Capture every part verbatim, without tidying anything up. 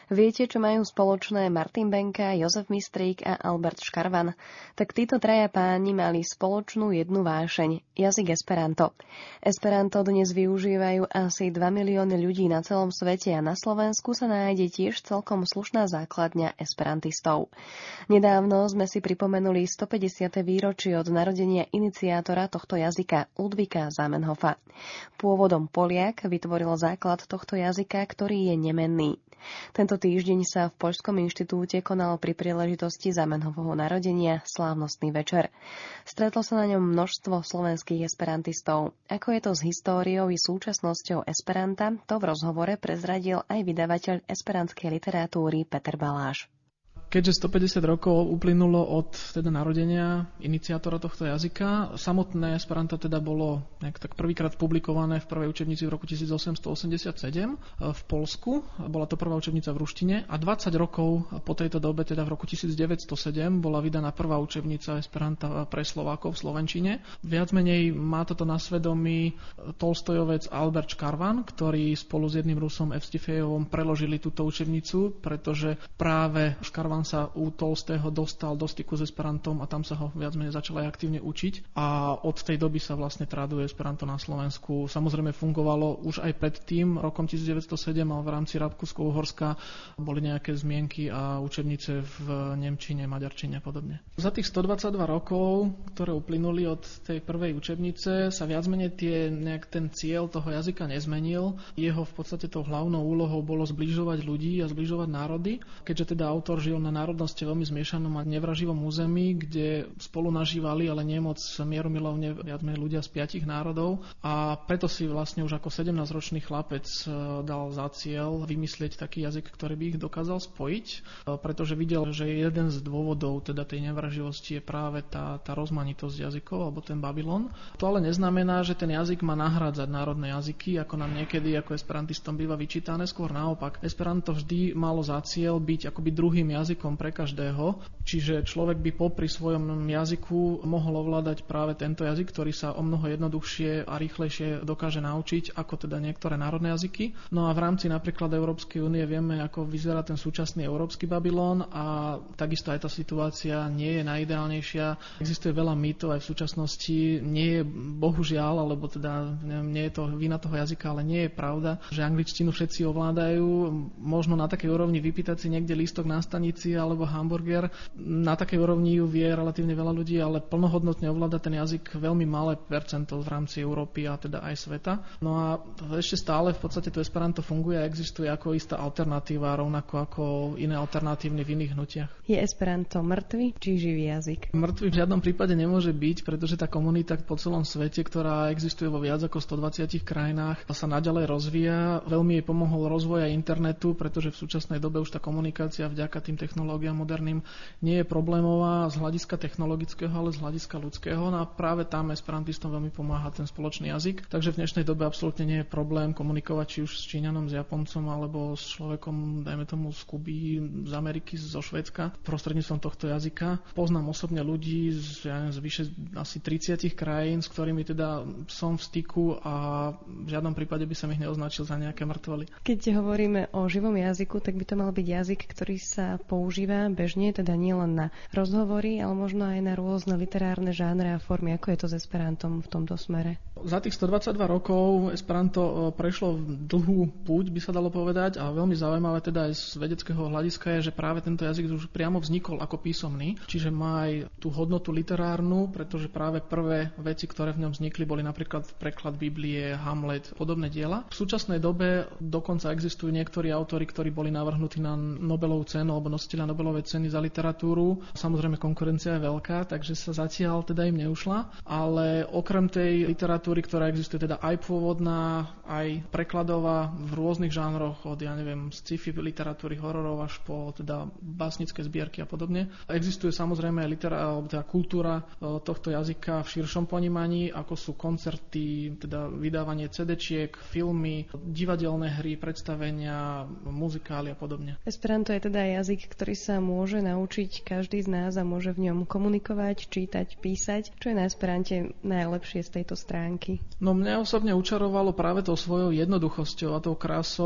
Viete, čo majú spoločné Martin Benka, Jozef Mistrík a Albert Škarvan? Tak títo traja páni mali spoločnú jednu vášeň – jazyk Esperanto. Esperanto dnes využívajú asi dva milióny ľudí na celom svete a na Slovensku sa nájde tiež celkom slušná základňa esperantistov. Nedávno sme si pripomenuli stopäťdesiate výročie od narodenia iniciátora tohto jazyka Ludvíka Zamenhofa. Pôvodom Poliak vytvoril základ tohto jazyka, ktorý je nemenný. Tento týždeň sa v Poľskom inštitúte konal pri príležitosti Zamenhofovho narodenia slávnostný večer. Stretlo sa na ňom množstvo slovenských esperantistov. Ako je to s históriou i súčasnosťou Esperanta, to v rozhovore prezradil aj vydavateľ esperantskej literatúry Peter Baláš. Keďže stopäťdesiat rokov uplynulo od teda narodenia iniciátora tohto jazyka, samotné Esperanto teda bolo nejak tak prvýkrát publikované v prvej učebnici v roku tisícosemstoosemdesiatsedem v Poľsku. Bola to prvá učebnica v ruštine a dvadsať rokov po tejto dobe, teda v roku tisícdeväťstosedem, bola vydaná prvá učebnica Esperanta pre Slovákov v slovenčine. Viac menej má toto na svedomí Tolstojovec Albert Škarvan, ktorý spolu s jedným Rusom Evstifejevom preložili túto učebnicu, pretože práve Škarvan sa u Tolstého dostal do styku s Esperantom a tam sa ho viac menej začal aj aktívne učiť a od tej doby sa vlastne traduje Esperanto na Slovensku. Samozrejme fungovalo už aj pred tým rokom tisícdeväťstosedem, ale v rámci Rakúsko-Uhorska boli nejaké zmienky a učebnice v nemčine, maďarčine a podobne. Za tých stodvadsaťdva rokov, ktoré uplynuli od tej prvej učebnice, sa viac menej tie, nejak ten cieľ toho jazyka nezmenil. Jeho v podstate tou hlavnou úlohou bolo zbližovať ľudí a zbližovať národy, keďže teda autor žil na národnosti veľmi zmiešanom a nevraživom území, kde spolu nažívali, ale nie moc mierumilovne viac menej ľudia z piatich národov a preto si vlastne už ako sedemnásťročný chlapec dal za cieľ vymyslieť taký jazyk, ktorý by ich dokázal spojiť, pretože videl, že jeden z dôvodov teda tej nevraživosti je práve tá, tá rozmanitosť jazykov alebo ten Babylon. To ale neznamená, že ten jazyk má nahrádzať národné jazyky, ako nám niekedy ako esperantistom býva vyčítané, skôr naopak. Esperanto vždy malo za cieľ byť akoby druhým jazykom pre každého, čiže človek by popri svojom jazyku mohol ovládať práve tento jazyk, ktorý sa o mnoho jednoduchšie a rýchlejšie dokáže naučiť ako teda niektoré národné jazyky. No a v rámci napríklad Európskej únie vieme, ako vyzerá ten súčasný európsky Babylon a takisto aj tá situácia nie je najideálnejšia. Existuje veľa mýtov aj v súčasnosti, nie je bohužiaľ, alebo teda nie je to vina toho jazyka, ale nie je pravda, že angličtinu všetci ovládajú. Možno na takej úrovni vypýtať si niekde lístok na stanici alebo hamburger. Na takej úrovni ju vie relatívne veľa ľudí, ale plnohodnotne ovláda ten jazyk veľmi malé percento v rámci Európy a teda aj sveta. No a ešte stále v podstate to Esperanto funguje a existuje ako istá alternatíva, rovnako ako iné alternatívne v iných hnutiach. Je Esperanto mŕtvy či živý jazyk? Mŕtvy v žiadnom prípade nemôže byť, pretože tá komunita po celom svete, ktorá existuje vo viac ako stodvadsiatich krajinách, sa naďalej rozvíja. Veľmi jej pomohol rozvoj aj internetu, pretože v súčasnej dobe už tá komunikácia vďaka tým technológiám moderným nie je problémová z hľadiska technologického, ale z hľadiska ľudského. No a práve tam esperantistom veľmi pomáha ten spoločný jazyk. Takže v dnešnej dobe absolútne nie je problém komunikovať či už s Číňanom, s Japoncom alebo s človekom, dajme tomu z Kuby, z Ameriky, zo Švédska prostredníctvom tohto jazyka. Poznám osobne ľudí z, ja neviem, z vyše asi tridsiatich krajín, s ktorými teda som v styku a v žiadnom prípade by som ich neoznačil za nejaké mŕtvoly. Keď hovoríme o živom jazyku, tak by to mal byť jazyk, ktorý sa používa bežne, teda nie len na rozhovory, ale možno aj na rôzne literárne žánre a formy. Ako je to s Esperantom v tomto smere? Za tých stodvadsaťdva rokov Esperanto prešlo dlhú púť, by sa dalo povedať, a veľmi zaujímavé teda aj z vedeckého hľadiska je, že práve tento jazyk už priamo vznikol ako písomný, čiže má aj tú hodnotu literárnu, pretože práve prvé veci, ktoré v ňom vznikli, boli napríklad preklad Biblie, Hamlet, podobné diela. V súčasnej dobe dokonca existujú niektorí autori, ktorí boli navrhnutí na Nobelovú cenu alebo nositeľa Nobelovej ceny za literatúru. Samozrejme konkurencia je veľká, takže sa zatiaľ teda im neušla, ale okrem tej literatúry, ktorá existuje teda aj pôvodná, aj prekladová v rôznych žánroch, od ja neviem, sci-fi literatúry, hororov až po teda básnické zbierky a podobne. Existuje samozrejme aj litera, teda kultúra tohto jazyka v širšom ponímaní, ako sú koncerty, teda vydávanie cé déčiek, filmy, divadelné hry, predstavenia, muzikály a podobne. Esperanto je teda jazyk, ktorý sa môže naučiť každý z nás a môže v ňom komunikovať, čítať, písať. Čo je na Esperante najlepšie z tejto stránky? No mňa osobne učarovalo práve tou svojou jednoduchosťou a tou krásou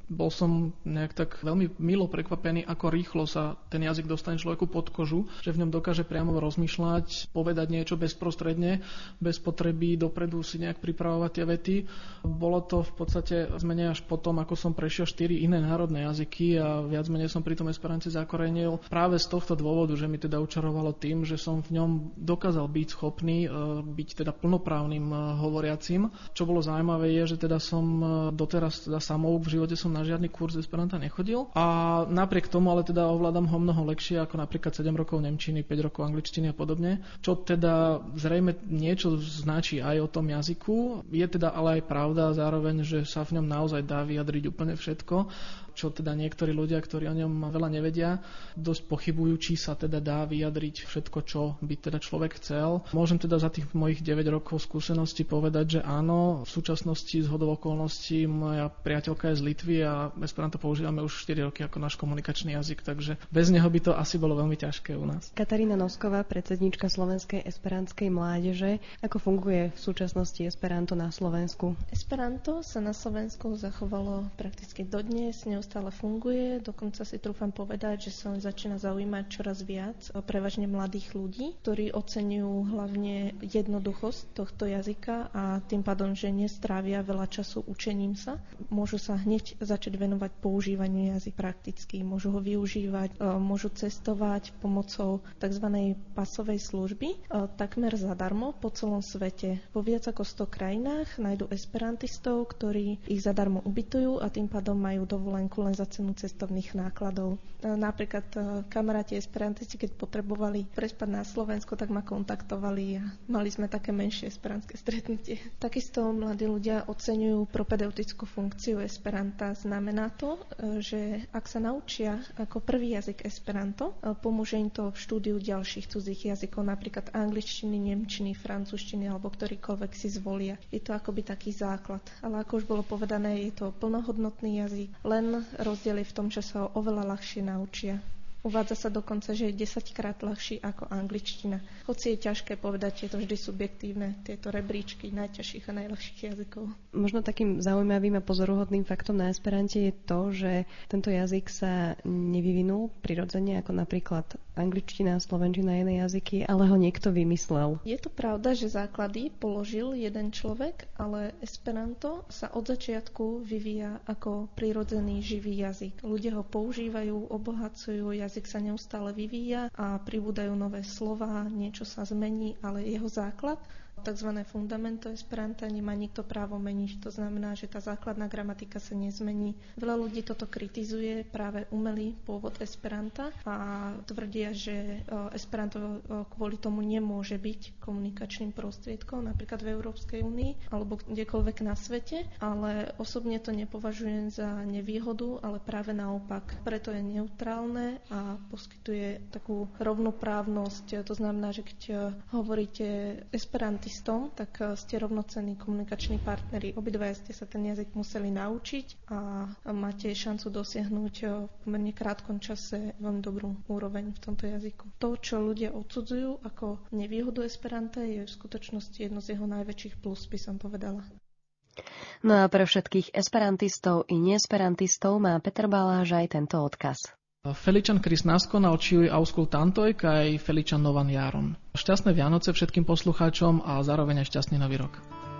Bol som nejak tak veľmi milo prekvapený, ako rýchlo sa ten jazyk dostane človeku pod kožu, že v ňom dokáže priamo rozmýšľať, povedať niečo bezprostredne, bez potreby dopredu si nejak pripravovať tie vety. Bolo to v podstate zmene až potom, ako som prešiel štyri iné národné jazyky a viac menej som pri tom esperante zakorenil práve z tohto dôvodu, že mi teda učarovalo tým, že som v ňom dokázal byť schopný byť teda plnoprávnym hovoriacim. Čo bolo zaujímavé je, že teda som doteraz teda samouk, v živote som na žiadny kurz esperanta nechodil a napriek tomu ale teda ovládam ho mnoho lepšie ako napríklad sedem rokov nemčiny, päť rokov angličtiny a podobne. Čo teda zrejme niečo značí aj o tom jazyku. Je teda ale aj pravda zároveň, že sa v ňom naozaj dá vyjadriť úplne všetko, čo teda niektorí ľudia, ktorí o ňom veľa nevedia, dosť pochybujú, či sa teda dá vyjadriť všetko, čo by teda človek chcel. Môžem teda za tých mojich deväť rokov skúsenosti povedať, že áno, v súčasnosti z hodou okolností moja priateľka je z Litvy a esperanto používame už štyri roky ako náš komunikačný jazyk, takže bez neho by to asi bolo veľmi ťažké u nás. Katarína Nosková, predsedníčka Slovenskej esperantskej mládeže. Ako funguje v súčasnosti esperanto na Slovensku? Esperanto sa na Slovensku zachovalo prakticky dodnes, neustále funguje, dokonca si trúfam povedať, že sa začína zaujímať čoraz viac prevažne mladých ľudí, ktorí oceňujú hlavne jednoduchosť tohto jazyka a tým pádom, že nestrávia veľa času učením sa. Môžu sa hneď začať venovať používaniu jazyka prakticky, môžu ho využívať, môžu cestovať pomocou tzv. Pasovej služby takmer zadarmo po celom svete. Vo viac ako sto krajinách nájdu esperantistov, ktorí ich zadarmo ubytujú a tým pádom majú dovolenku len za cenu cestovných nákladov. Napríklad kamaráti esperantisti, keď potrebovali prespať na Slovensku, tak ma kontaktovali a mali sme také menšie esperantské stretnutie. Takisto mladí ľudia oceňujú propedeutickú funkciu esperanta. Znamená to, že ak sa naučia ako prvý jazyk esperanto, pomôže im to v štúdiu ďalších cudzích jazykov, napríklad angličtiny, nemčiny, francúzštiny alebo ktorýkoľvek si zvolia. Je to akoby taký základ. Ale ako už bolo povedané, je to plnohodnotný jazyk, len rozdiel je v tom, že sa ho oveľa ľahšie naučia. Uvádza sa dokonca, že je desaťkrát ľahší ako angličtina. Hoci je ťažké povedať, je to vždy subjektívne, tieto rebríčky najťažších a najľahších jazykov. Možno takým zaujímavým a pozoruhodným faktom na esperante je to, že tento jazyk sa nevyvinul prirodzene ako napríklad angličtina, slovenčina, iné jazyky, ale ho niekto vymyslel. Je to pravda, že základy položil jeden človek, ale esperanto sa od začiatku vyvíja ako prirodzený živý jazyk. Ľudia ho používajú, obohacujú jazyk. Jazyk sa neustále vyvíja a pribúdajú nové slová, niečo sa zmení, ale jeho základ, tzv. Fundamento esperanta, nemá nikto právo meniť. To znamená, že tá základná gramatika sa nezmení. Veľa ľudí toto kritizuje, práve umelý pôvod esperanta a tvrdia, že esperanto kvôli tomu nemôže byť komunikačným prostriedkom, napríklad v Európskej únii alebo kdekoľvek na svete, ale osobne to nepovažujem za nevýhodu, ale práve naopak. Preto je neutrálne a poskytuje takú rovnoprávnosť. To znamená, že keď hovoríte esperantisti, tak ste rovnocenní komunikační partneri. Obidvaja ste sa ten jazyk museli naučiť a máte šancu dosiahnuť v pomerne krátkom čase veľmi dobrú úroveň v tomto jazyku. To, čo ľudia odsudzujú ako nevýhodu esperanta, je v skutočnosti jedno z jeho najväčších plus, by som povedala. No a pre všetkých esperantistov i neesperantistov má Peter Baláž aj tento odkaz. Feličan Kristnasko naučili auskultantoj kaj Feličan Novan Jaron. Šťastné Vianoce všetkým poslucháčom a zároveň aj šťastný nový rok.